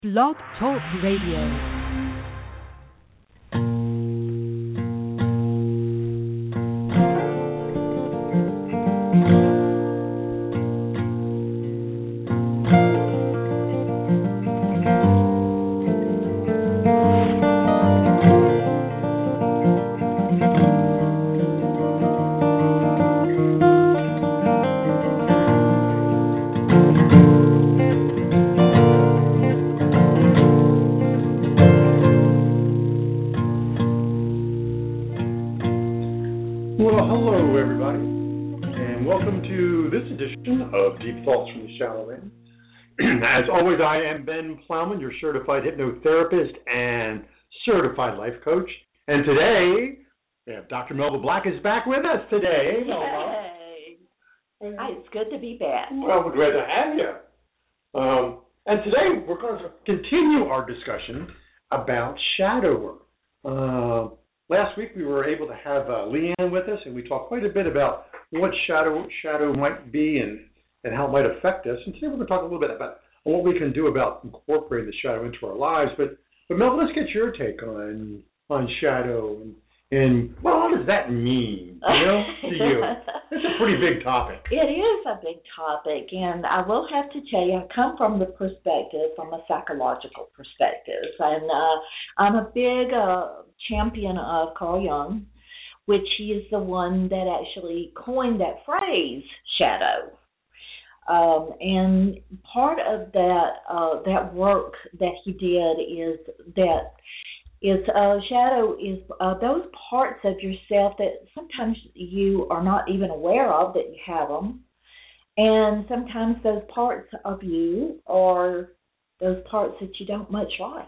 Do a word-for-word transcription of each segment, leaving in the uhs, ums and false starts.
Blog Talk Radio. As always, I am Ben Plowman, your certified hypnotherapist and certified life coach. And today, we have Doctor Melba Black is back with us today. Hey. Hey. Hi, it's good to be back. Well, we're glad to have you. Um, and today, we're going to continue our discussion about shadow work. Uh, last week, we were able to have uh, Leanne with us, and we talked quite a bit about what shadow shadow might be and, and how it might affect us. And today, we're going to talk a little bit about what we can do about incorporating the shadow into our lives. But, but Mel, let's get your take on on shadow and, and well, what does that mean, you know, to you? It's a pretty big topic. It is a big topic, and I will have to tell you, I come from the perspective, from a psychological perspective, and uh, I'm a big uh, champion of Carl Jung, which he is the one that actually coined that phrase, shadow. Um, and part of that uh, that work that he did is that is uh, shadow is uh, those parts of yourself that sometimes you are not even aware of that you have them, and sometimes those parts of you are those parts that you don't much like.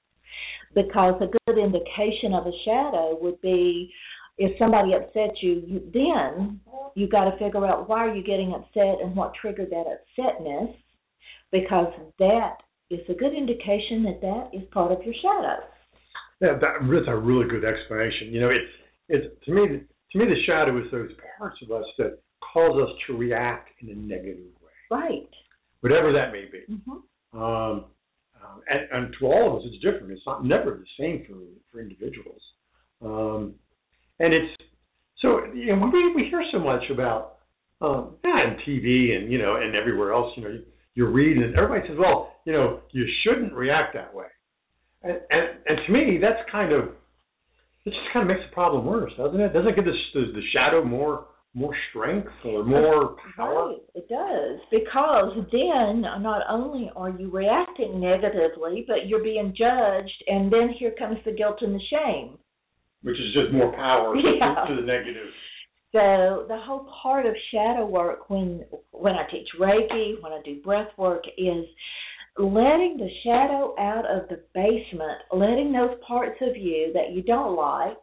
Because a good indication of a shadow would be if somebody upsets you, you then you got to figure out why are you getting upset and what triggered that upsetness, because that is a good indication that that is part of your shadow. Yeah, that, that's a really good explanation. You know, it's it's to me to me the shadow is those parts of us that cause us to react in a negative way. Right. Whatever that may be. Mm-hmm. Um, um, and, and to all of us, it's different. It's not never the same for for individuals. Um, And it's, so, you know, we we hear so much about, um, on T V and, you know, and everywhere else, you know, you, you read and everybody says, well, you know, you shouldn't react that way. And, and, and to me, that's kind of, it just kind of makes the problem worse, doesn't it? Doesn't it give the, the, the shadow more more strength or more power? Right, it does. Because then not only are you reacting negatively, but you're being judged, and then here comes the guilt and the shame. Which is just more power yeah. to, to the negative. So the whole part of shadow work when when I teach Reiki, when I do breath work, is letting the shadow out of the basement, letting those parts of you that you don't like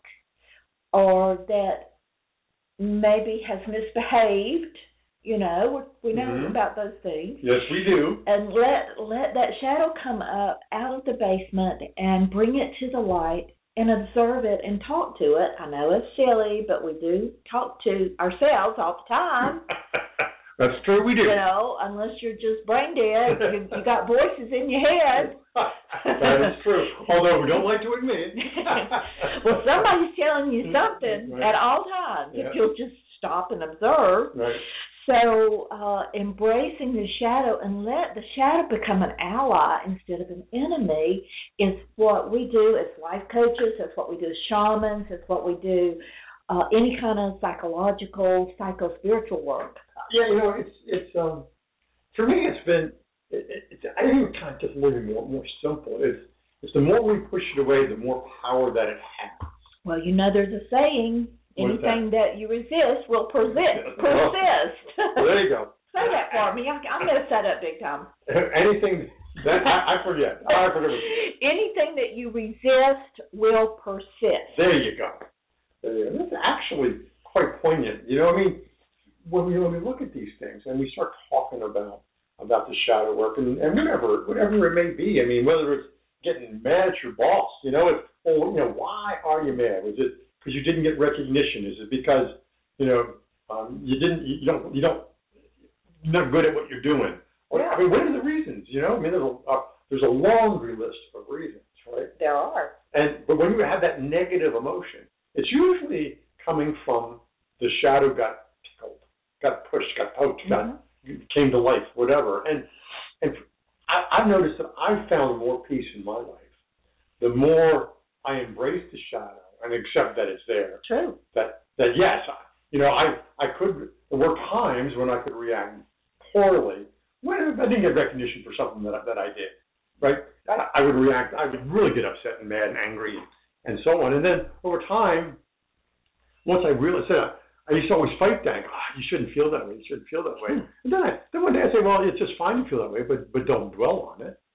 or that maybe has misbehaved, you know, we know mm-hmm. about those things. Yes, we do. And let let that shadow come up out of the basement and bring it to the light and observe it and talk to it. I know it's silly, but we do talk to ourselves all the time. That's true, we do. You know, unless you're just brain dead, you, you got voices in your head. That is true, although we don't like to admit it. Well, somebody's telling you something right. at all times, yeah. if you'll just stop and observe. Right. So uh, embracing the shadow and let the shadow become an ally instead of an enemy is what we do as life coaches. It's what we do as shamans. It's what we do uh, any kind of psychological, psycho-spiritual work. Yeah, you know, it's it's um for me it's been it, it's I think it's kind of just a little more more simple. It's it's the more we push it away, the more power that it has. Well, you know, there's a saying. Anything that? that you resist will persist. persist. Well, there you go. Say that for me. I, I messed that up big time. Anything that I, I forget. I forget. Anything that you resist will persist. There you go. There you go. That's actually quite poignant. You know, I mean, when we when we look at these things and we start talking about about the shadow work and, and whatever whatever it may be. I mean, whether it's getting mad at your boss, you know, it's oh, you know, why are you mad? Is it because you didn't get recognition? Is it because, you know, um, you didn't, you don't, you don't, you're not good at what you're doing? Or, I mean, what are the reasons? You know, I mean, there's a, uh, there's a laundry list of reasons, right? There are. And but when you have that negative emotion, it's usually coming from the shadow got tickled, got pushed, got poked, mm-hmm. got came to life, whatever. And and I, I've noticed that I've found more peace in my life the more I embrace the shadow and accept that it's there. True. That that yes, I, you know, I I could. There were times when I could react poorly when I didn't get recognition for something that I, that I did. Right? I, I would react. I would really get upset and mad and angry and so on. And then over time, once I realized that. I used to always fight that. Oh, you shouldn't feel that way. You shouldn't feel that way. And then, I, then one day I say, well, it's just fine to feel that way, but but don't dwell on it.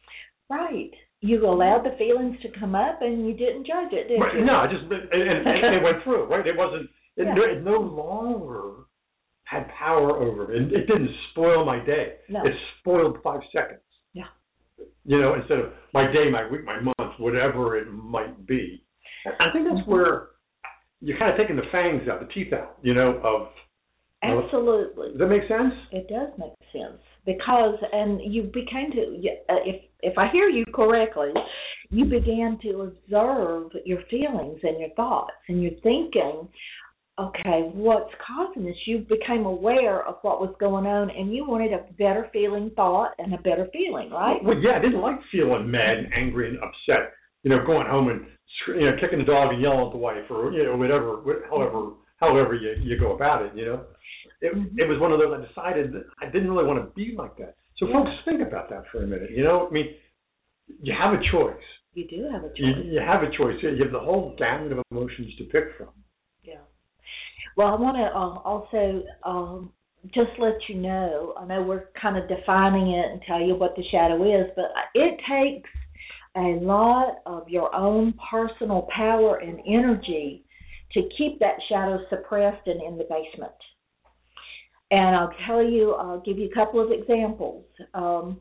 Right. You allowed the feelings to come up, and you didn't judge it, did right. you? No, I just and, and, and it went through. Right. It wasn't. It, yeah. no, it no longer had power over me. It, it didn't spoil my day. No. It spoiled five seconds. Yeah. You know, instead of my day, my week, my month, whatever it might be. I think that's where. You're kind of taking the fangs out, the teeth out, you know, of... Absolutely. Does that make sense? It does make sense. Because, and you began to, uh, if if I hear you correctly, you began to observe your feelings and your thoughts, and you're thinking, okay, what's causing this? You became aware of what was going on, and you wanted a better feeling thought and a better feeling, right? Well, yeah, I didn't like feeling mad and angry and upset, you know, going home and you know, kicking the dog and yelling at the wife, or you know, whatever, however, however you, you go about it. You know, it mm-hmm. it was one of those. I decided that I didn't really want to be like that. So, yeah. folks, think about that for a minute. You know, I mean, you have a choice. You do have a choice. You, you have a choice. You have the whole gamut of emotions to pick from. Yeah. Well, I want to uh, also um, just let you know. I know we're kind of defining it and tell you what the shadow is, but it takes a lot of your own personal power and energy to keep that shadow suppressed and in the basement. And I'll tell you, I'll give you a couple of examples. Um,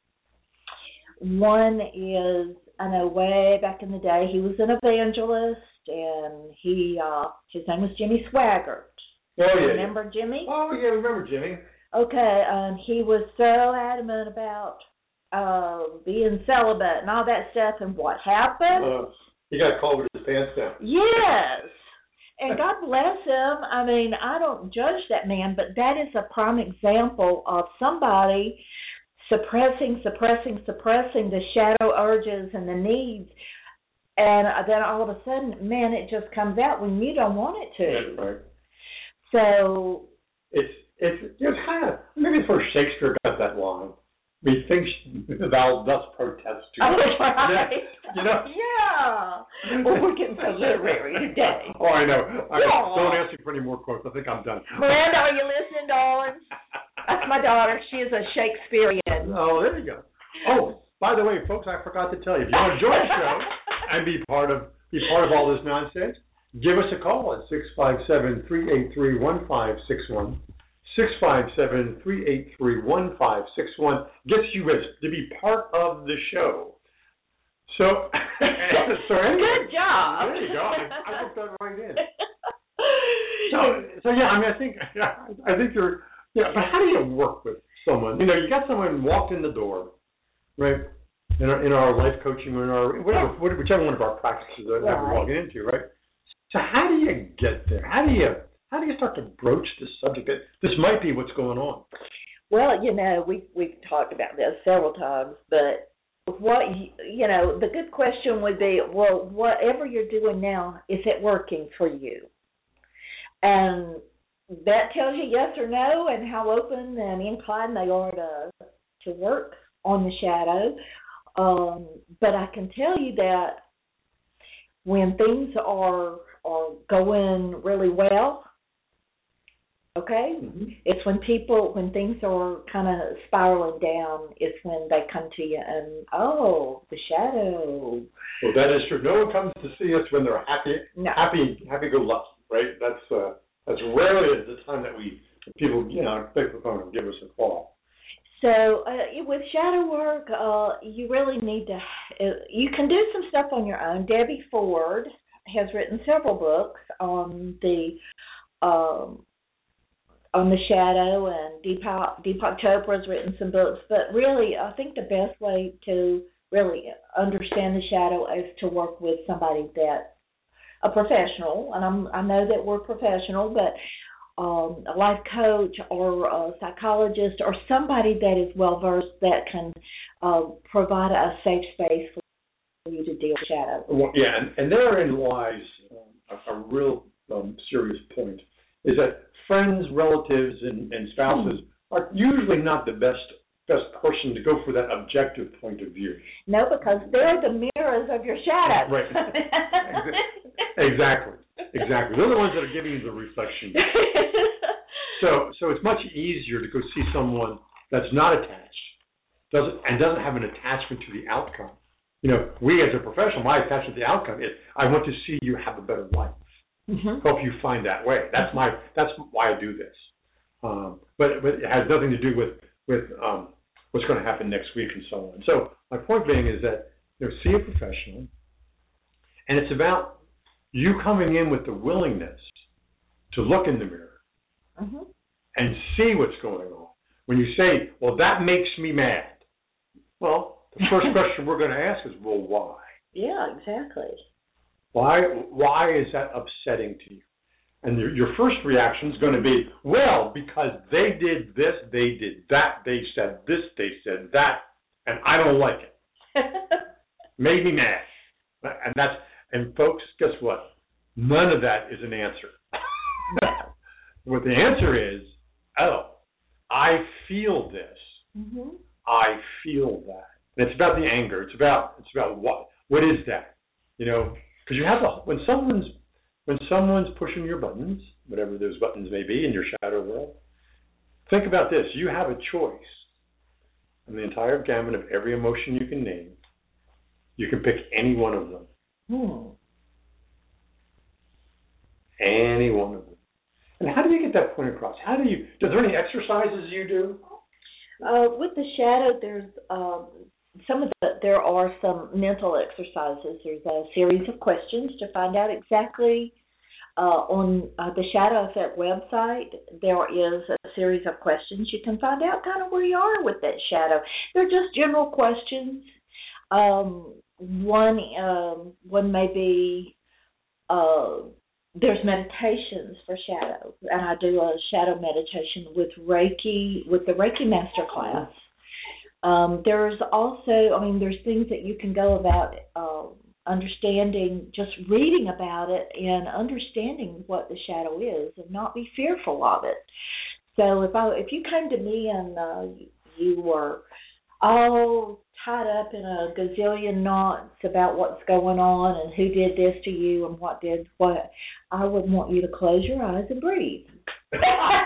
one is, I know way back in the day, he was an evangelist, and he uh, his name was Jimmy Swaggart. Oh, yeah. Remember Jimmy? Oh, yeah, remember Jimmy. Okay, and he was so adamant about Uh, being celibate and all that stuff, and what happened? Uh, he got caught with his pants down. Yes. And God bless him. I mean, I don't judge that man, but that is a prime example of somebody suppressing, suppressing, suppressing the shadow urges and the needs. And then all of a sudden, man, it just comes out when you don't want it to. That's right. So it's it's it's kind of maybe it's where Shakespeare got that line. Methinks thou dost protest to oh, right. Yeah, you know? Yeah. Well, we're getting so literary today. Oh, I know. I yeah. Don't ask me for any more quotes. I think I'm done. Miranda, are you listening, darling? That's my daughter. She is a Shakespearean. Oh, there you go. Oh, by the way, folks, I forgot to tell you, if you want to join the show and be part of be part of all this nonsense, give us a call at six five seven, three eight three, one five six one. six five seven, three eight three, one five six one gets you registered to be part of the show. So, so anyway, good job. There you go. I, I put that right in. So, so yeah, I mean, I think, I think you're, yeah. But how do you work with someone? You know, you got someone walked in the door, right? In our, in our life coaching or in our whatever, whichever one of our practices that right. we're walking into, right? So, how do you get there? How do you How do you start to broach this subject? This might be what's going on. Well, you know, we we've talked about this several times, but what you know, the good question would be, well, whatever you're doing now, is it working for you? And that tells you yes or no, and how open and inclined they are to to work on the shadow. Um, but I can tell you that when things are are going really well. Okay? Mm-hmm. It's when people, when things are kind of spiraling down, it's when they come to you and, oh, the shadow. Well, that is true. No one comes to see us when they're happy, no. happy, happy-go-lucky, right? That's uh, that's rarely the time that we, people, you know, pick the phone and give us a call. So uh, with shadow work, uh, you really need to, uh, you can do some stuff on your own. Debbie Ford has written several books on the, um, on the shadow, and Deepak, Deepak Chopra has written some books. But really, I think the best way to really understand the shadow is to work with somebody that's a professional, and I'm, I know that we're professional, but um, a life coach or a psychologist or somebody that is well-versed that can uh, provide a safe space for you to deal with shadow. Well, yeah, and, and therein lies um, a, a real um, serious point, is that friends, relatives, and, and spouses mm-hmm. are usually not the best best person to go for that objective point of view. No, because they're the mirrors of your shadow. Right. Exactly. Exactly. They're the ones that are giving you the reflection. so so it's much easier to go see someone that's not attached, doesn't and doesn't have an attachment to the outcome. You know, we as a professional, my attachment to the outcome is I want to see you have a better life. Mm-hmm. Help you find that way. That's my that's why I do this. Um, but but it has nothing to do with with um, what's going to happen next week and so on. So my point being is that, you know, see a professional, and it's about you coming in with the willingness to look in the mirror mm-hmm. and see what's going on. When you say, well, that makes me mad, well, the first question we're going to ask is, well, why? Yeah, exactly. Why, why is that upsetting to you? And your, your first reaction is going to be, well, because they did this, they did that, they said this, they said that, and I don't like it. Made me mad. And that's, and folks, guess what? None of that is an answer. What the answer is, oh, I feel this. Mm-hmm. I feel that. And it's about the anger. It's about it's about what what is that? You know, because you have a, when someone's when someone's pushing your buttons, whatever those buttons may be in your shadow world, think about this. You have a choice. In the entire gamut of every emotion you can name, you can pick any one of them. Hmm. Any one of them. And how do you get that point across? How do you, are there any exercises you do? Uh, with the shadow, there's um, some of the, there are some mental exercises. There's a series of questions to find out exactly uh, on uh, the Shadow Effect website. There is a series of questions. You can find out kind of where you are with that shadow. They're just general questions. Um, one, um, one may be, uh, there's meditations for shadow, and I do a shadow meditation with Reiki, with the Reiki Master Class. Um, there's also, I mean, there's things that you can go about uh, understanding, just reading about it and understanding what the shadow is, and not be fearful of it. So if I, if you came to me and uh, you were all tied up in a gazillion knots about what's going on and who did this to you and what did what, I would want you to close your eyes and breathe. Wait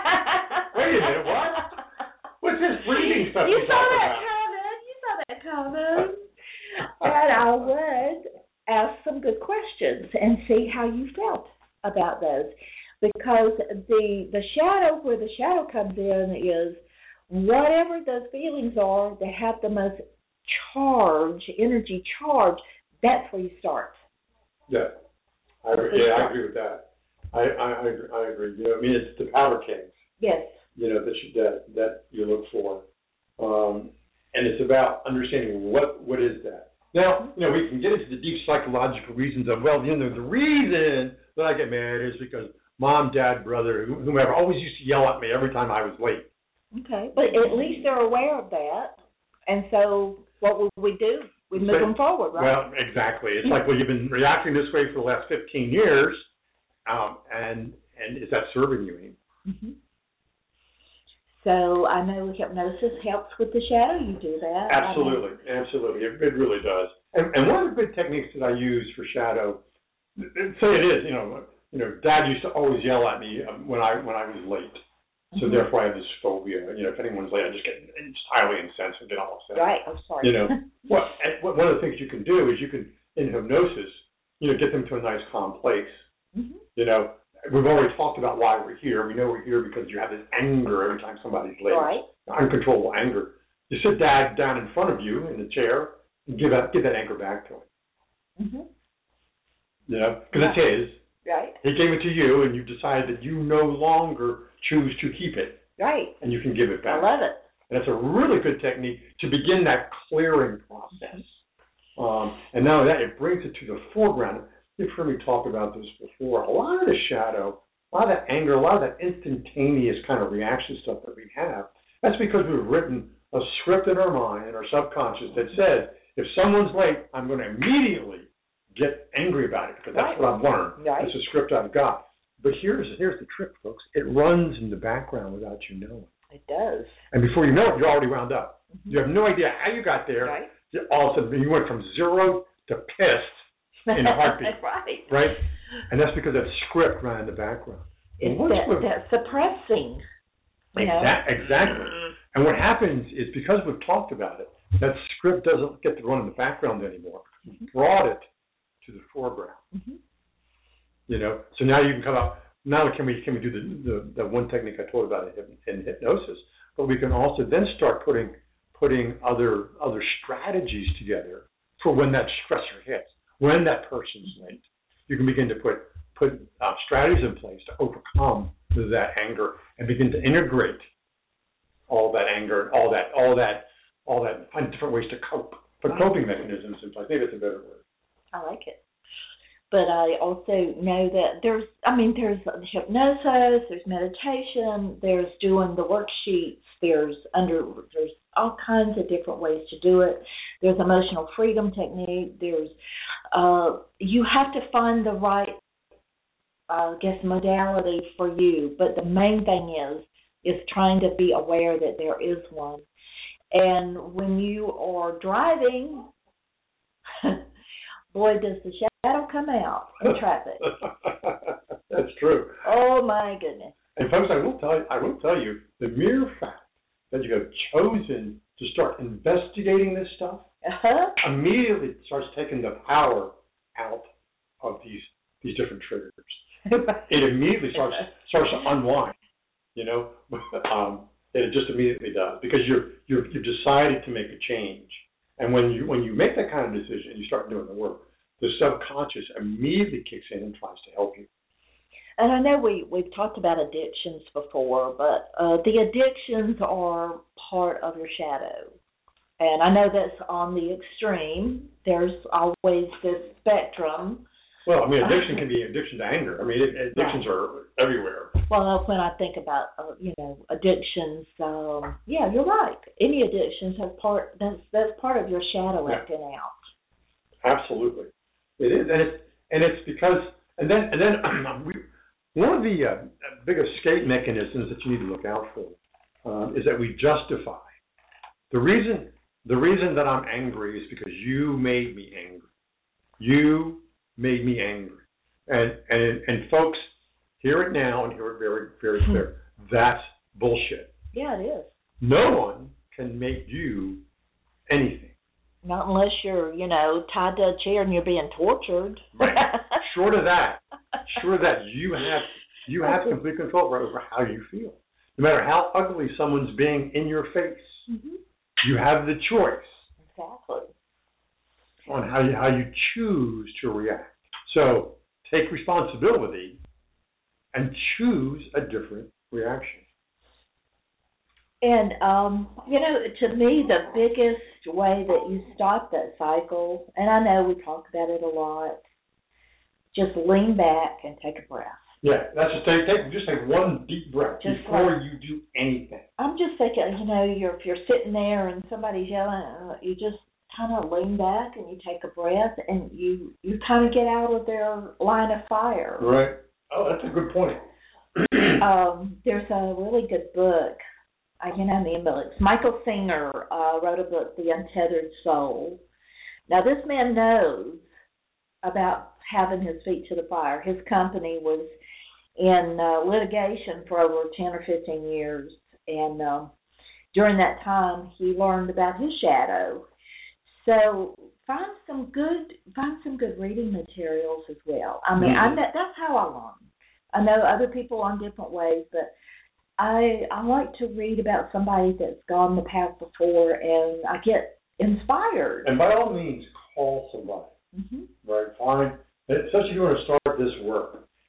a minute, what? What's this breathing stuff you you saw talking that about? coming. You saw that coming. And I would ask some good questions and see how you felt about those. Because the the shadow, where the shadow comes in, is whatever those feelings are that have the most charge, energy charge, that's where you start. Yeah, I agree, yeah, I agree with that. I, I, I, agree, I agree. You know, I mean, it's the powder kegs. Yes. You know, that you, that, that you look for. Um, and it's about understanding what, what is that. Now, you know, we can get into the deep psychological reasons of, well, you know, the reason that I get mad is because mom, dad, brother, whomever always used to yell at me every time I was late. Okay, but at least they're aware of that. And so what will we do? We move so, them forward, right? Well, exactly. It's like, well, you've been reacting this way for the last fifteen years, um, and and is that serving you? Mm-hmm. So I know hypnosis helps with the shadow. You do that. Absolutely, I mean, absolutely. It, it really does. And, and one of the big techniques that I use for shadow, say it is, you know, you know, Dad used to always yell at me when I when I was late. So mm-hmm. therefore, I have this phobia. You know, if anyone's late, I just get just highly incensed and get all upset. Right. I'm sorry. You know, well, and one of the things you can do is you can, in hypnosis, you know, get them to a nice, calm place. Mm-hmm. You know, we've already talked about why we're here. We know we're here because you have this anger every time somebody's late. Right. Uncontrollable anger. You sit Dad down in front of you in the chair and give that give that anger back to him. Mm-hmm. You know, because it's his. Right. He gave it to you, and you decided that you no longer choose to keep it. Right. And you can give it back. I love it. And it's a really good technique to begin that clearing process. Um, and now that it brings it to the foreground. You've heard me talk about this before. A lot of the shadow, a lot of that anger, a lot of that instantaneous kind of reaction stuff that we have, that's because we've written a script in our mind, in our subconscious, that said, if someone's late, I'm going to immediately get angry about it, because that's Right. what I've learned. Right. It's a script I've got. But here's here's the trick, folks. It runs in the background without you knowing. It does. And before you know it, you're already wound up. Mm-hmm. You have no idea how you got there. Right. All of a sudden, you went from zero to pissed in a heartbeat. Right. Right? And that's because that script ran in the background. It's that, that suppressing. You know? Exactly. exactly. And what happens is, because we've talked about it, that script doesn't get to run in the background anymore. Mm-hmm. We've brought it to the foreground. Mm-hmm. You know, so now you can come up. Not only can we can we do the the, the one technique I told about in, in hypnosis, but we can also then start putting putting other other strategies together for when that stressor hits, when that person's late. You can begin to put put uh, strategies in place to overcome that anger and begin to integrate all that anger, all that all that all that find different ways to cope, put coping mechanisms in place. Maybe that's a better word. I like it. But I also know that there's, I mean, there's hypnosis, there's meditation, there's doing the worksheets, there's under, there's all kinds of different ways to do it. There's emotional freedom technique. There's, uh, you have to find the right, I guess, modality for you. But the main thing is, is trying to be aware that there is one. And when you are driving, boy, does the shadow come out in traffic. That's true. Oh my goodness. And folks, I will tell you, I will tell you, the mere fact that you have chosen to start investigating this stuff uh-huh. immediately starts taking the power out of these these different triggers. It immediately starts starts to unwind. You know, um, it just immediately does, because you're you're you've decided to make a change. And when you when you make that kind of decision and you start doing the work, the subconscious immediately kicks in and tries to help you. And I know we, we've talked about addictions before, but uh, the addictions are part of your shadow. And I know that's on the extreme. There's always this spectrum. Well, I mean, addiction can be addiction to anger. I mean, it, addictions right. are everywhere. Well, when I think about, uh, you know, addictions, um, yeah, you're right. Any addictions have part, that's, that's part of your shadow yeah. acting out. Absolutely. It is. And it's, and it's because, and then, and then we, one of the uh, big escape mechanisms that you need to look out for um, is that we justify. The reason, the reason that I'm angry is because you made me angry. You made me angry. And, and, and folks, hear it now and hear it very, very clear. That's bullshit. Yeah, it is. No one can make you anything. Not unless you're, you know, tied to a chair and you're being tortured. Right. Short of that, short of that, you have you have complete control over how you feel. No matter how ugly someone's being in your face, mm-hmm. you have the choice. Exactly. On how you how you choose to react. So take responsibility and choose a different reaction. And, um, you know, to me, the biggest way that you stop that cycle, and I know we talk about it a lot, just lean back and take a breath. Yeah, that's just take, take just take one deep breath just before like, you do anything. I'm just thinking, you know, you're if you're sitting there and somebody's yelling, you just kind of lean back and you take a breath and you, you kind of get out of their line of fire. Right. Oh, that's a good point. um, there's a really good book. I can't have the name, but it's Michael Singer uh, wrote a book, The Untethered Soul. Now, this man knows about having his feet to the fire. His company was in uh, litigation for over ten or fifteen years, and um, during that time, he learned about his shadow. So find some good, find some good reading materials as well. I mean, mm-hmm. I that's how I learn. I know other people on different ways, but I I like to read about somebody that's gone the path before, and I get inspired. And by all means, call somebody. Mm-hmm. Right? Find, especially if you want to start this work.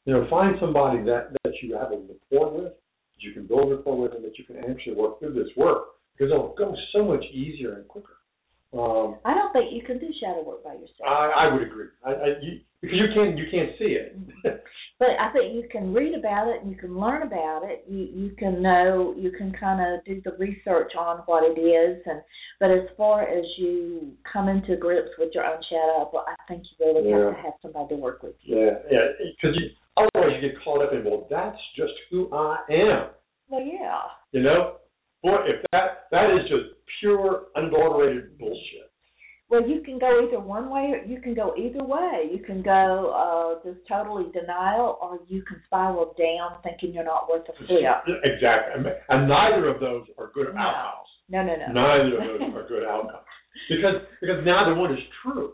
You know, find somebody that, that you have a rapport with, that you can build rapport with, and that you can actually work through this work, because it'll go so much easier and quicker. Um, I don't think you can do shadow work by yourself. I, I would agree. I, I, you, because you can't you can't see it. But I think you can read about it and you can learn about it. You you can know, you can kind of do the research on what it is. And but as far as you coming to grips with your own shadow, well, I think you really yeah. have to have somebody to work with you. Yeah, yeah. Because you, otherwise you get caught up in, well, that's just who I am. Well, yeah. You know, boy, if that that is just pure unadulterated bullshit. Well, you can go either one way or you can go either way. You can go uh, just totally denial, or you can spiral down thinking you're not worth a flip. Exactly. And neither of those are good no. outcomes. No, no, no. Neither of those are good outcomes. Because because neither one is true.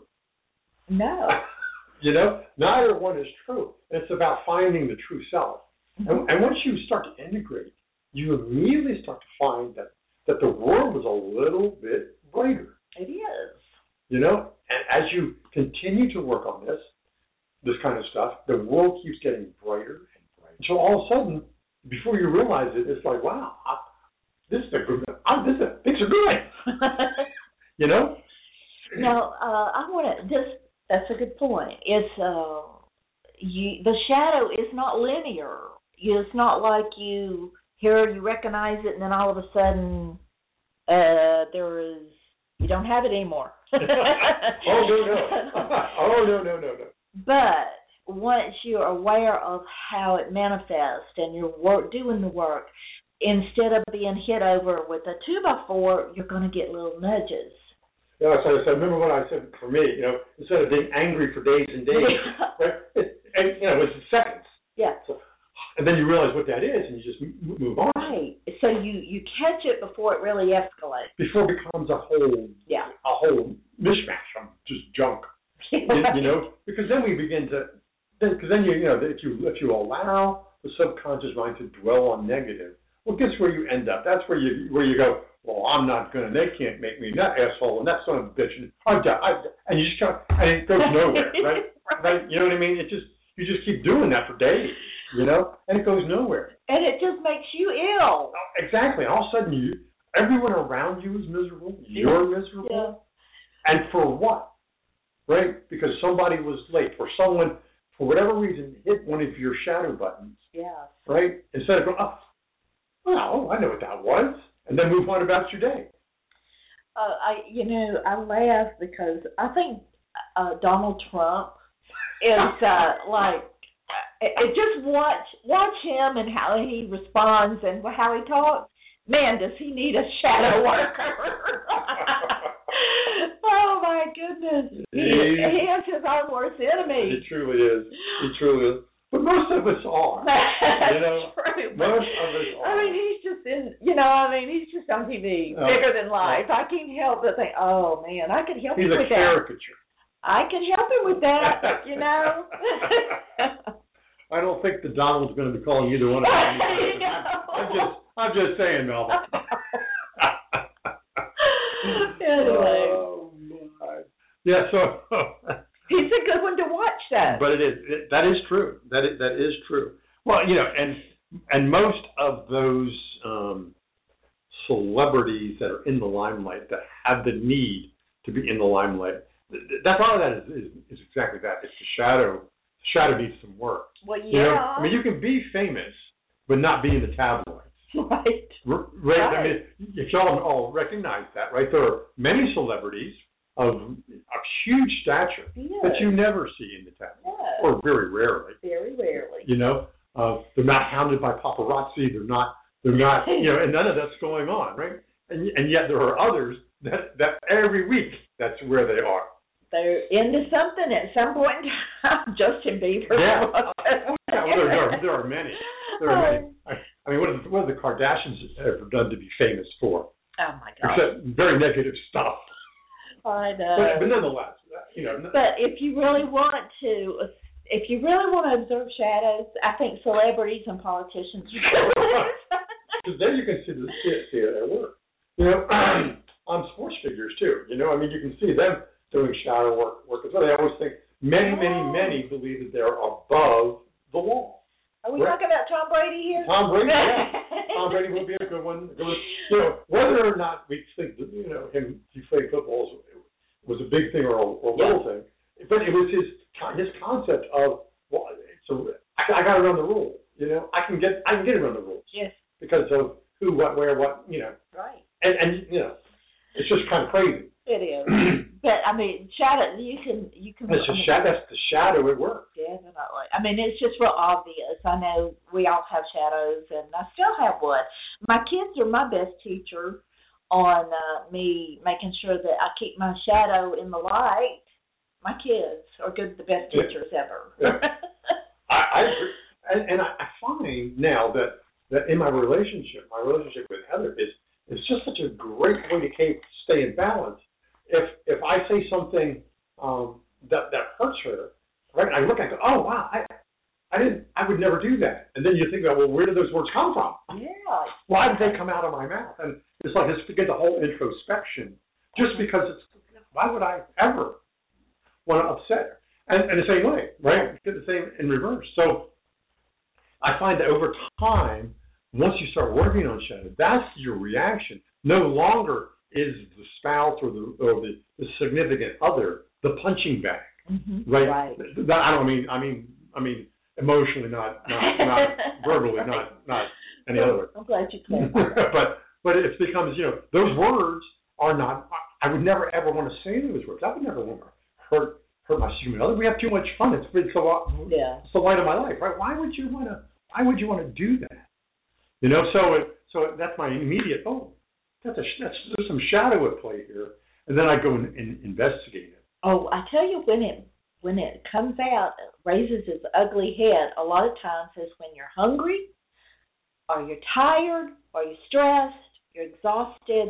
No. You know, neither one is true. It's about finding the true self. Mm-hmm. And, and once you start to integrate, you immediately start to find that, that the world is a little bit brighter. It is. You know, and as you continue to work on this, this kind of stuff, the world keeps getting brighter and brighter. So all of a sudden, before you realize it, it's like, wow, I, this is a good, I, this is, things are good. You know? Now, uh, I want to, this, that's a good point. It's, uh, you, the shadow is not linear. It's not like you hear, you recognize it, and then all of a sudden, uh, there is, you don't have it anymore. oh, no, no. oh, no, no, no, no. But once you're aware of how it manifests and you're work, doing the work, instead of being hit over with a two by four, you're going to get little nudges. Yeah, so, so remember what I said for me, you know, instead of being angry for days and days, right, it, it, you know, it's seconds. Yeah. So, and then you realize what that is, and you just move on. Right. So you, you catch it before it really escalates. Before it becomes a whole, yeah. a whole mishmash of just junk. you, you know, because then we begin to, because then, then you, you know, if you if you allow the subconscious mind to dwell on negative, well, guess where you end up? That's where you where you go, well, I'm not gonna, they can't make me that asshole and that son of a bitch, and I, I, and you just can't, and it goes nowhere, right? Right? You know what I mean? It just you just keep doing that for days. You know, and it goes nowhere. And it just makes you ill. Exactly. All of a sudden, you, everyone around you is miserable. You're miserable. Yeah. And for what? Right? Because somebody was late, or someone, for whatever reason, hit one of your shadow buttons. Yeah. Right? Instead of going, oh, well, I know what that was, and then move on about your day. Uh, I, you know, I laugh because I think uh, Donald Trump is uh, like. It, just watch watch him and how he responds and how he talks. Man, does he need a shadow worker? Oh my goodness, he, he is his own worst enemy. He truly is. He truly is. But most of us are. You know, true. Most of us are. I mean, he's just in. You know, I mean, he's just on T V, uh, bigger than life. Uh, I can't help but think, oh man, I could help him with that. He's a caricature. I could help him with that. You know. I don't think that Donald's going to be calling either one of them. I'm just, I'm just saying, Melvin. Anyway. Oh my. Yeah. So. He's a good one to watch, though. But it is. It, that is true. That is, that is true. Well, you know, and and most of those um, celebrities that are in the limelight, that have the need to be in the limelight, that part of that is, is, is exactly that. It's the shadow. Shadow needs some work. Well, yeah. You know? I mean, you can be famous, but not be in the tabloids. Right. R- right. right. I mean, if y'all all recognize that, right? There are many celebrities of, of huge stature yes. that you never see in the tabloids, yes. or very rarely. Very rarely. You know, uh, they're not hounded by paparazzi. They're not. They're not. You know, and none of that's going on, right? And and yet there are others that that every week that's where they are. They're into something at some point in time. Justin Bieber. Yeah. yeah well, there, there, are, there are many. There are many. I, I mean, what have, what have the Kardashians ever done to be famous for? Oh, my God. Except very negative stuff. I know. But, but nonetheless, you know. But if you really want to, if you really want to observe shadows, I think celebrities and politicians are good. Because then you can see, the, see, it, see it at work. You know, on sports figures, too. You know, I mean, you can see them doing shadow work, work as well. They always think, many, many, many believe that they're above the wall. Are we Right. talking about Tom Brady here? Tom Brady, yeah. Tom Brady would be a good one. It was, you know, whether or not we think that, you know, him he played football was a big thing or a, or a little yeah. thing, but it was his his concept of, well, so I, I got to run the rules. You know, I can get I can get around the rules. Yes. Because of who, what, where, what, you know. Right. And and you know, it's just kind of crazy. It is. But I mean, shadow. You can you can. It's a shadow. That's the shadow at work. Definitely. I mean, it's just real obvious. I know we all have shadows, and I still have one. My kids are my best teacher on uh, me making sure that I keep my shadow in the light. My kids are good, the best teachers yeah. ever. Yeah. I, I agree. And, and I, I find now that, that in my relationship, my relationship with Heather is is just such a great way to keep, stay in balance. If if I say something um, that that hurts her, right? I look, I go, oh wow, I I didn't, I would never do that. And then you think about, well, where did those words come from? Yeah. Why did they come out of my mouth? And it's like it's to get the whole introspection. Just because it's, why would I ever want to upset her? And, and the same way, right? Get the same in reverse. So I find that over time, once you start working on shadow, that's your reaction. No longer is the spouse or the or the, the significant other the punching bag, mm-hmm. right? Right. That, I don't mean. I mean. I mean emotionally, not not not verbally, right. not not any other way. I'm glad you clarified. but but it becomes, you know, those words are not. I would never ever want to say those words. I would never want to hurt hurt my significant other. We have too much fun. It's it's a lot. Yeah. It's the light of my life, right? Why would you want to? Why would you want to do that? You know. So it, so that's my immediate. Oh, that's a that's there's some shadow at play here, and then I go and, and investigate it. Oh, I tell you, when it when it comes out, it raises its ugly head. A lot of times is when you're hungry, or you're tired, or you're stressed, you're exhausted,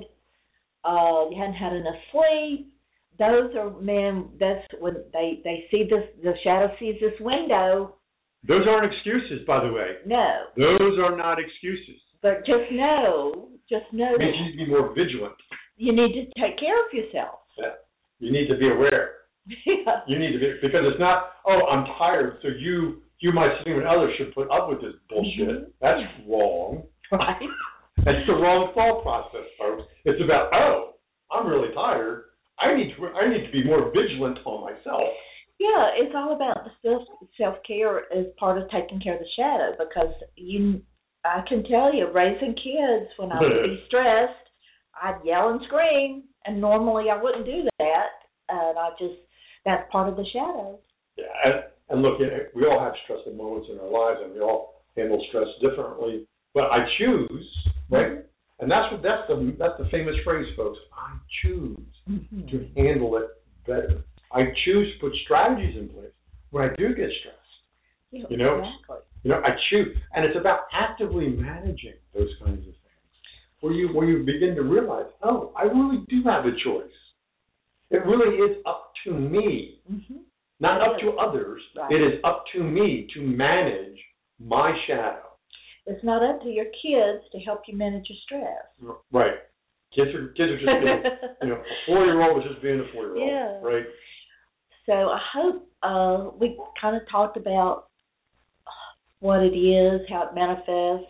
uh, you hadn't had enough sleep. Those are men. That's when they they see this. The shadow sees this window. Those aren't excuses, by the way. No. Those are not excuses. But just know, just know it means you need to be more vigilant. You need to take care of yourself. Yeah. You need to be aware. Yeah. You need to be, because it's not, oh, I'm tired, so you, you my significant other should put up with this bullshit. Mm-hmm. That's wrong. Right. That's the wrong thought process, folks. It's about, oh, I'm really tired. I need to, I need to be more vigilant on myself. Yeah, it's all about the self self care as part of taking care of the shadow, because you, I can tell you, raising kids, when I would be stressed, I'd yell and scream, and normally I wouldn't do that, and I just, that's part of the shadow. Yeah, and, and look, we all have stressful moments in our lives, and we all handle stress differently. But I choose, right? Mm-hmm. And that's what that's the that's the famous phrase, folks. I choose mm-hmm. to handle it better. I choose to put strategies in place when I do get stressed. Yeah, you know, exactly. You know, I choose, and it's about actively managing those kinds of things, where you where you begin to realize, oh, I really do have a choice. It really is up to me, mm-hmm. not it up is. to others. Right. It is up to me to manage my shadow. It's not up to your kids to help you manage your stress. Right. Kids are kids are just being, you know, a four-year-old is just being a four-year-old. Yeah. Right. So I hope uh, we kind of talked about what it is, how it manifests.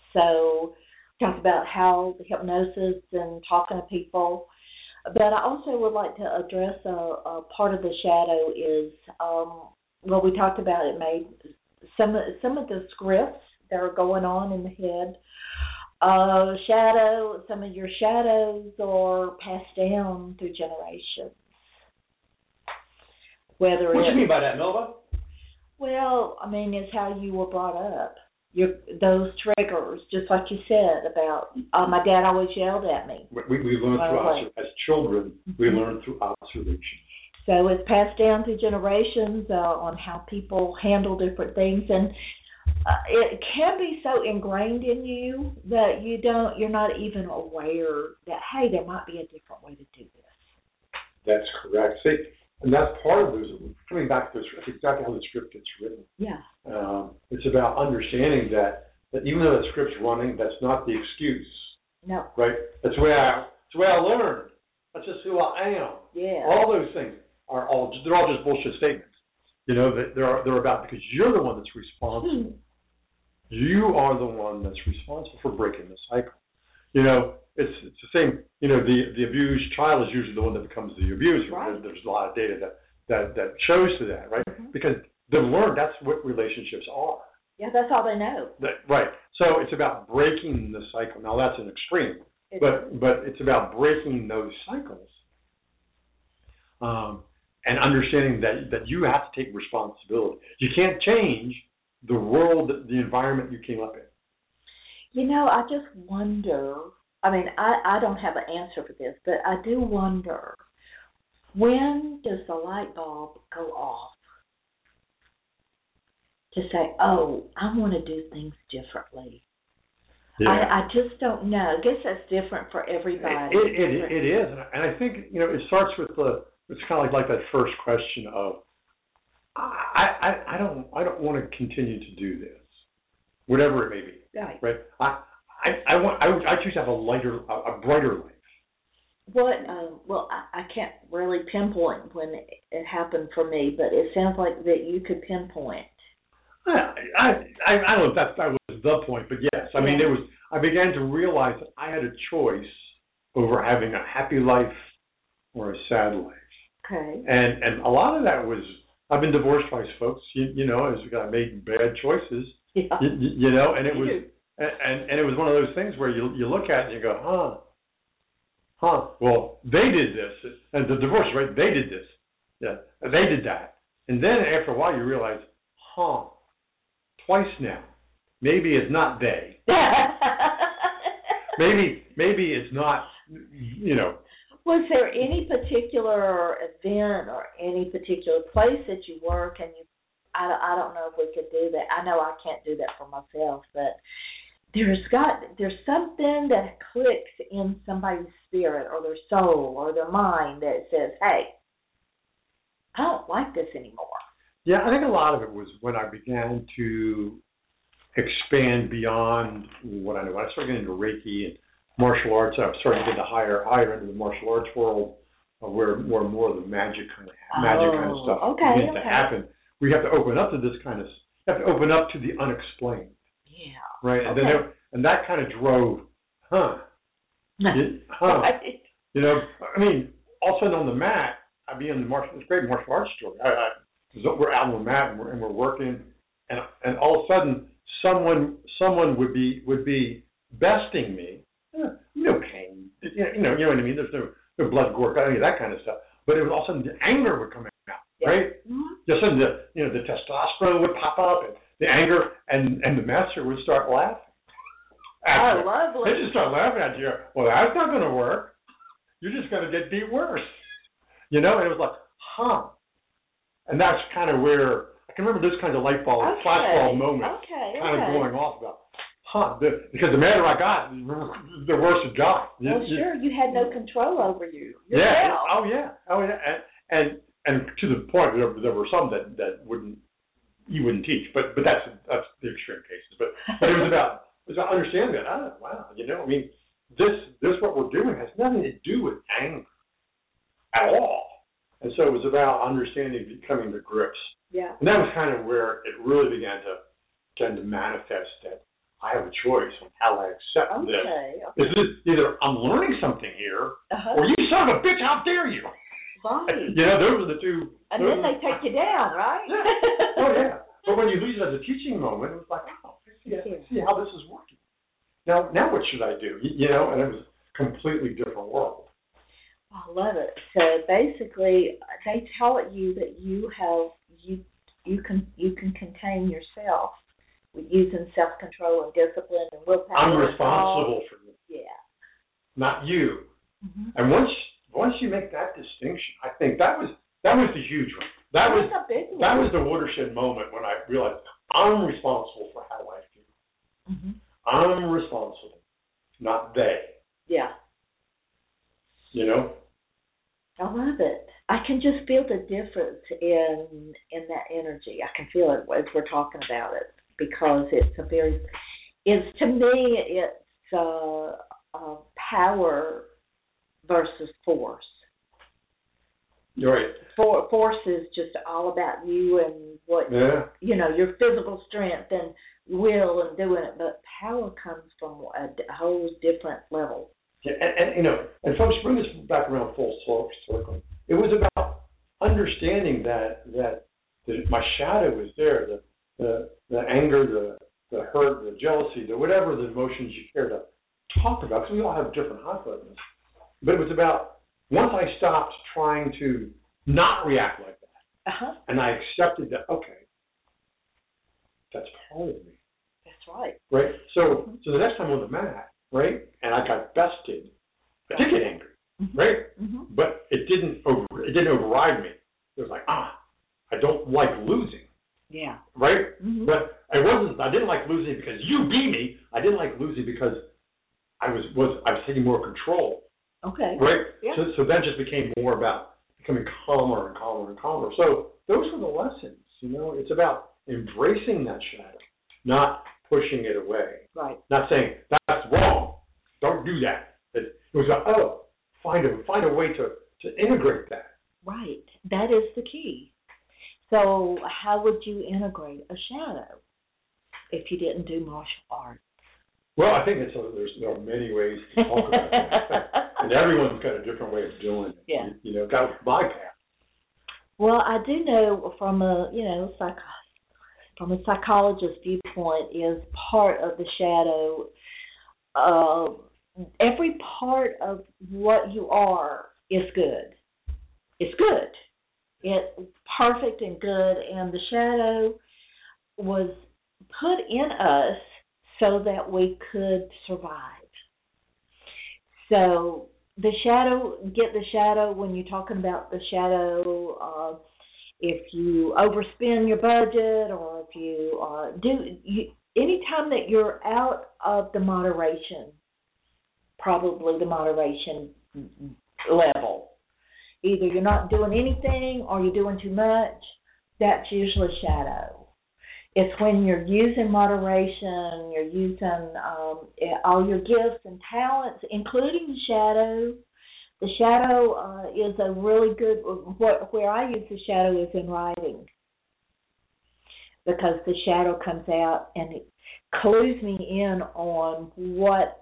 So talked about how the hypnosis and talking to people. But I also would like to address a, a part of the shadow is, um, well, we talked about it made some some of the scripts that are going on in the head. Uh, shadow, some of your shadows are passed down through generations. Whether what do it, you mean by that, Nova? Well, I mean, it's how you were brought up. Your, those triggers, just like you said about, uh, my dad always yelled at me. We, we learn through observation. As children, we learn through observation. So it's passed down through generations uh, on how people handle different things, and uh, it can be so ingrained in you that you don't, you're not even aware that, hey, there might be a different way to do this. That's correct. See, and that's part of this. Coming back to this, that's exactly how the script gets written. Yeah. Um, it's about understanding that that even though the script's running, that's not the excuse. No. Right. That's the way I. It's the way I learned. That's just who I am. Yeah. All those things are all. They're all just bullshit statements. You know, that they're they're about because you're the one that's responsible. You are the one that's responsible for breaking the cycle. You know, it's it's the same. You know, the the abused child is usually the one that becomes the abuser. Right. There, there's a lot of data that that that shows to that, right? Mm-hmm. Because they've learned that's what relationships are. Yeah, that's all they know. That, right. So it's about breaking the cycle. Now that's an extreme, It's, but but it's about breaking those cycles, um, and understanding that that you have to take responsibility. You can't change the world, the environment you came up in. You know, I just wonder, I mean, I, I don't have an answer for this, but I do wonder, when does the light bulb go off to say, oh, I want to do things differently? Yeah. I, I just don't know. I guess that's different for everybody. It, it, it, it is, and I think, you know, it starts with the, it's kind of like, like that first question of, I, I, I don't I don't want to continue to do this, whatever it may be. Right. Right. I I, I want I, I choose to have a lighter, a, a brighter life. What? Um, well, I, I can't really pinpoint when it, it happened for me, but it sounds like that you could pinpoint. I I I, I don't know if that that was the point, but yes, I mean, Yeah. it was. I began to realize that I had a choice over having a happy life or a sad life, Okay. and and a lot of that was. I've been divorced twice, folks. You, you know, as I made bad choices. Yeah. You, you know, and it was, and and it was one of those things where you you look at it and you go, huh, huh. Well, they did this, and the divorce, right? They did this, yeah, they did that, and then after a while you realize, huh, twice now. Maybe it's not they. maybe maybe it's not, you know. Was there any particular event or any particular place that you work and you, I, I don't know if we could do that. I know I can't do that for myself, but there's got, there's something that clicks in somebody's spirit or their soul or their mind that says, hey, I don't like this anymore. Yeah, I think a lot of it was when I began to expand beyond what I knew. When I started getting into Reiki and martial arts, I started to get the higher, higher into the martial arts world, uh, where more and more of the magic kind of magic Oh, kind of stuff okay, begins okay. to happen. We have to open up to this kind of, you have to open up to the unexplained, Yeah. right? And Okay. then it, and that kind of drove, huh, it, huh, Right. you know. I mean, all of a sudden on the mat, I'd be in the martial, it's a great martial arts story. I, I, we're out on the mat and we're, and we're working, and and all of a sudden someone someone would be would be besting me. No pain, you know, you know what I mean. There's no, no blood, gore, any of that kind of stuff. But it was all of a sudden the anger would come out, Yeah. right? Mm-hmm. Just sudden the you know the testosterone would pop up and the anger, and and the master would start laughing. Oh, at you. lovely. They just start laughing at you. Well, that's not going to work. You're just going to get beat worse, you know. And it was like, huh. And that's kind of where I can remember those kinds of light bulb, Okay. flash bulb moments, Okay. kind okay. of going off about. Huh, the, because the madder I got, the worse it got. Well, You- you- sure, you had no control over you. Yeah. yourself. Oh, yeah. Oh, yeah. And and, and to the point, there, there were some that, that wouldn't you wouldn't teach, but but that's that's the extreme cases. But but it was about it was about understanding that. Oh, wow, you know, I mean, this this what we're doing has nothing to do with anger at all. And so it was about understanding, coming to grips. Yeah. And that was kind of where it really began to began to manifest that I have a choice on how I accept Okay. this. okay. Is this either I'm learning something here, Uh-huh. or you son of a bitch, how dare you? Right. You know, those are the two. And those then are- they take you down, right? Yeah. Oh, yeah. But when you use it as a teaching moment, it was like, oh, I see, I see how this is working. Now, now what should I do? You, you know, and it was a completely different world. I love it. So basically, they taught you that you have you you can you can contain yourself with using self control and discipline and willpower. I'm and responsible all. for this, Yeah. not you. Mm-hmm. And once once you make that distinction, I think that was that was the huge one. That was That's a big one. that was the watershed moment when I realized I'm responsible for how I feel. Mm-hmm. I'm responsible, not they. Yeah. You know. I love it. I can just feel the difference in in that energy. I can feel it as we're talking about it because it's a very, it's to me it's uh, uh, power versus force. Right. For, force is just all about you and what, Yeah. you know, your physical strength and will and doing it. But power comes from a, a whole different level. Yeah, and, and, you know, and folks, bring this back around full circle. It was about understanding that that the, my shadow was there, the the, the anger, the, the hurt, the jealousy, the whatever the emotions you care to talk about, because we all have different hot buttons. But it was about, once I stopped trying to not react like that, uh-huh. and I accepted that, okay, that's part of me. That's right. Right? So so the next time on the mat, right, and I got bested, I did get angry, mm-hmm. right? Mm-hmm. But it didn't over, it didn't override me. It was like, ah, I don't like losing. Yeah. Right? Mm-hmm. But I wasn't I didn't like losing because you beat me. I didn't like losing because I was was I was taking more control. Okay. Right? Yeah. So so that just became more about becoming calmer and calmer and calmer. So those were the lessons, you know. It's about embracing that shadow, not pushing it away. Right. Not saying that's wrong. Don't do that. It, it was about, oh, find a find a way to, to integrate that. Right. That is the key. So how would you integrate a shadow if you didn't do martial arts? Well, I think it's a, there's there are many ways to talk about that, and everyone's got a different way of doing it. Yeah. You, you know, got my path. Well, I do know from a you know psych from a psychologist's viewpoint is part of the shadow. Uh, every part of what you are is good. It's good. It's perfect and good, and the shadow was put in us so that we could survive. So the shadow, get the shadow when you're talking about the shadow, uh, if you overspend your budget or if you uh, do, you, anytime that you're out of the moderation, probably the moderation level, either you're not doing anything or you're doing too much, that's usually shadow. It's when you're using moderation, you're using um, all your gifts and talents, including the shadow. The shadow uh, is a really good, what, where I use the shadow is in writing, because the shadow comes out and it clues me in on what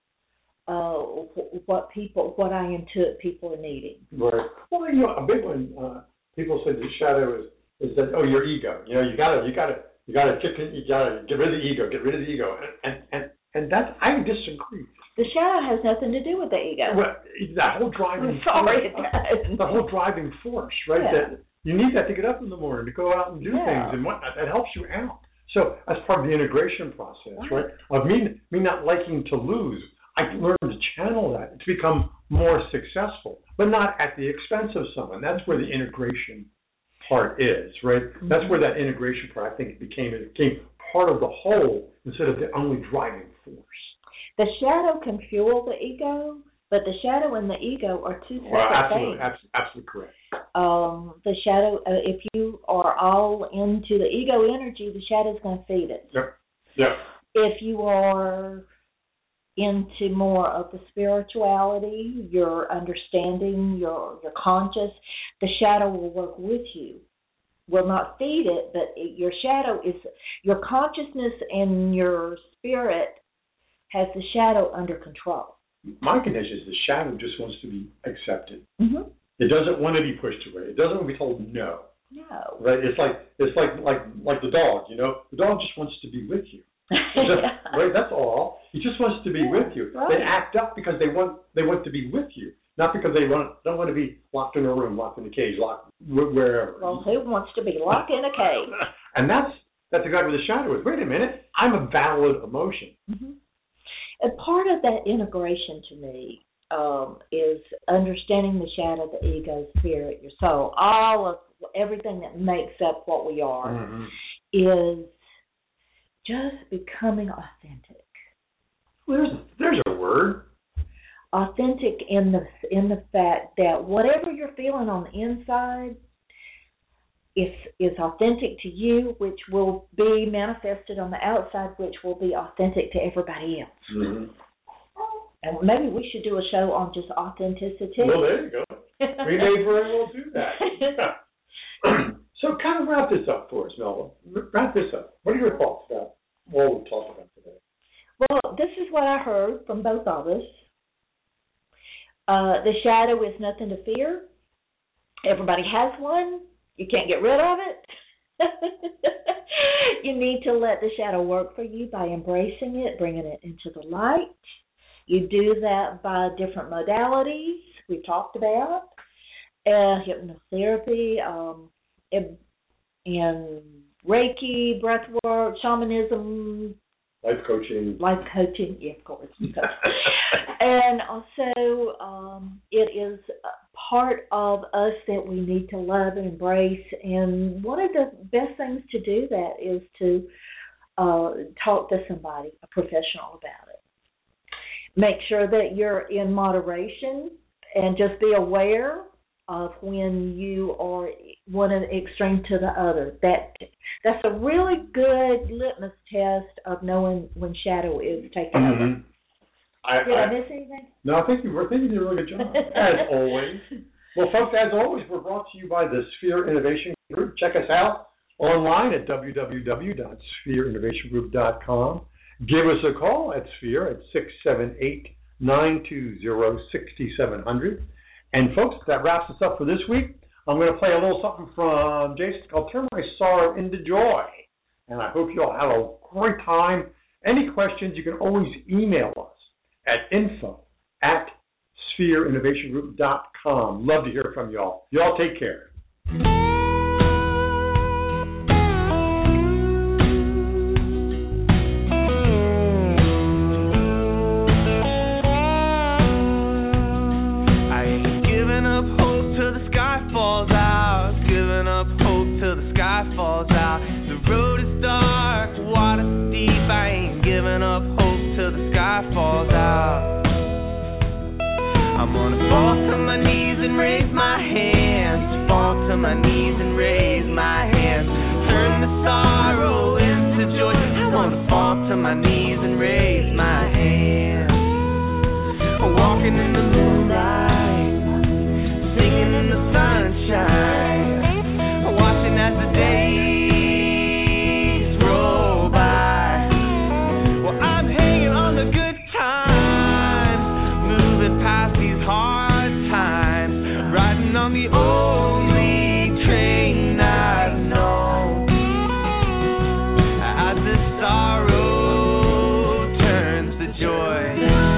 uh, what people, what I intuit people are needing. Right. Well, you know, a big one. Uh, people say the shadow is is that oh your ego. You know, you gotta you gotta you gotta kick it, you gotta get rid of the ego, get rid of the ego, and and and, and that's I disagree. The shadow has nothing to do with the ego. Well, that whole driving I'm sorry, force, it does. the whole driving force, right? Yeah. That you need that to get up in the morning, to go out and do Yeah. things and whatnot. That helps you out. So that's part of the integration process, right? right? Of me, me not liking to lose. I learned to channel that to become more successful, but not at the expense of someone. That's where the integration part is, right? Mm-hmm. That's where that integration part, I think, it became it became part of the whole instead of the only driving force. The shadow can fuel the ego, but the shadow and the ego are two separate well, absolutely, things. Absolutely, absolutely correct. Um, the shadow, uh, if you are all into the ego energy, the shadow's going to feed it. Yep. Yep. If you are into more of the spirituality, your understanding, your your conscious, the shadow will work with you. Will not feed it, but it, your shadow is, your consciousness and your spirit has the shadow under control. My condition is the shadow just wants to be accepted. Mm-hmm. It doesn't want to be pushed away. It doesn't want to be told no. No. Right? It's like it's like like like the dog. You know, the dog just wants to be with you. Just, right? That's all. He just wants to be yeah, with you. Right. They act up because they want they want to be with you, not because they want don't want to be locked in a room, locked in a cage, locked wherever. Well, who wants to be locked in a cage? And that's that's exactly where the shadow is. Wait a minute, I'm a valid emotion. Mm-hmm. And part of that integration to me um, is understanding the shadow, the ego, spirit, your soul, all of everything that makes up what we are, mm-hmm. is just becoming authentic. There's there's a word. Authentic in the in the fact that whatever you're feeling on the inside is is authentic to you, which will be manifested on the outside, which will be authentic to everybody else. Mm-hmm. And maybe we should do a show on just authenticity. Well, there you go. We may very well do that. So kind of wrap this up for us, Melba. Wrap this up. What are your thoughts about what we've talked about today? Well, this is what I heard from both of us. Uh, the shadow is nothing to fear. Everybody has one. You can't get rid of it. You need to let the shadow work for you by embracing it, bringing it into the light. You do that by different modalities we talked about, uh, hypnotherapy, um, and Reiki, breathwork, shamanism, life coaching. Life coaching, yeah, of course. And also, um, it is part of us that we need to love and embrace. And one of the best things to do that is to uh, talk to somebody, a professional, about it. Make sure that you're in moderation and just be aware of when you are one extreme to the other. That that's a really good litmus test of knowing when shadow is taking mm-hmm. over. I, Did I, I miss anything? No, I think you were. I think you did a really good job, as always. Well, folks, as always, we're brought to you by the Sphere Innovation Group. Check us out online at w w w dot sphere innovation group dot com. Give us a call at Sphere at six seven eight, nine two zero, six seven zero zero. And, folks, that wraps us up for this week. I'm going to play a little something from Jason called Turn My Sorrow into Joy. And I hope you all have a great time. Any questions, you can always email us at info at sphere innovation group dot com. Love to hear from you all. You all take care. Falls out. The road is dark, water's deep. I ain't giving up hope till the sky falls out. I'm gonna fall to my knees and raise my hands. Fall to my knees and raise my hands. Turn the sorrow into joy. I wanna fall to my knees and raise my hands. Walking in the moonlight, singing in the sunshine. Watching as the days roll by. Well, I'm hanging on the good times, moving past these hard times, riding on the only train I've known. As this sorrow turns to joy.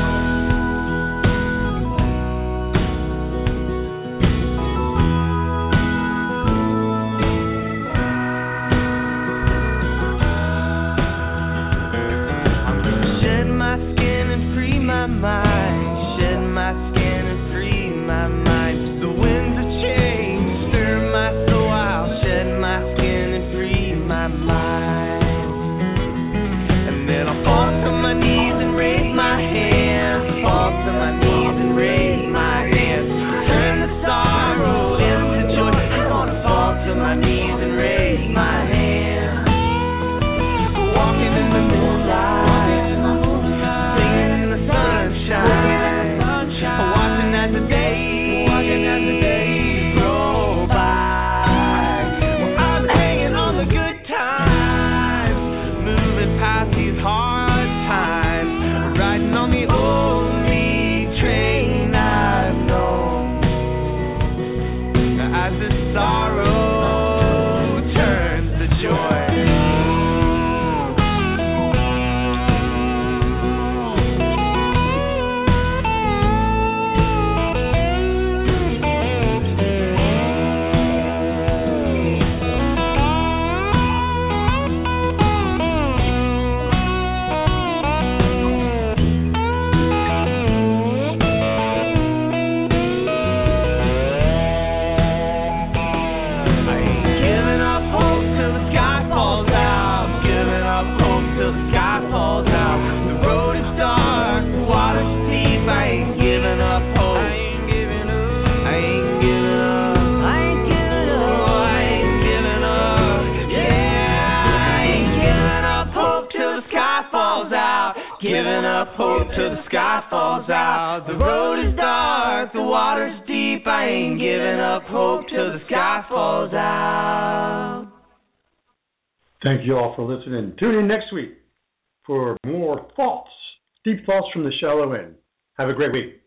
Mind, shed my skin and free my mind. The winds of change stir my soul. I'll shed my skin and free my mind. And then I'll fall to my knees and raise my hands. Fall to my knees and raise my hands. Turn the sorrow into joy. I wanna fall to my knees and raise my hands. Walking in the moonlight. Watching as the days, watching as the days roll by. Well, I'm hanging on the good times, moving past these hard times, riding on the only train I've known. Now as this sorrow turns to joy. Giving up hope till the sky sky falls out. The road is dark, the water's deep. I ain't giving up hope till the sky falls out. Thank you all for listening. Tune in next week for more thoughts, deep thoughts from the shallow end. Have a great week.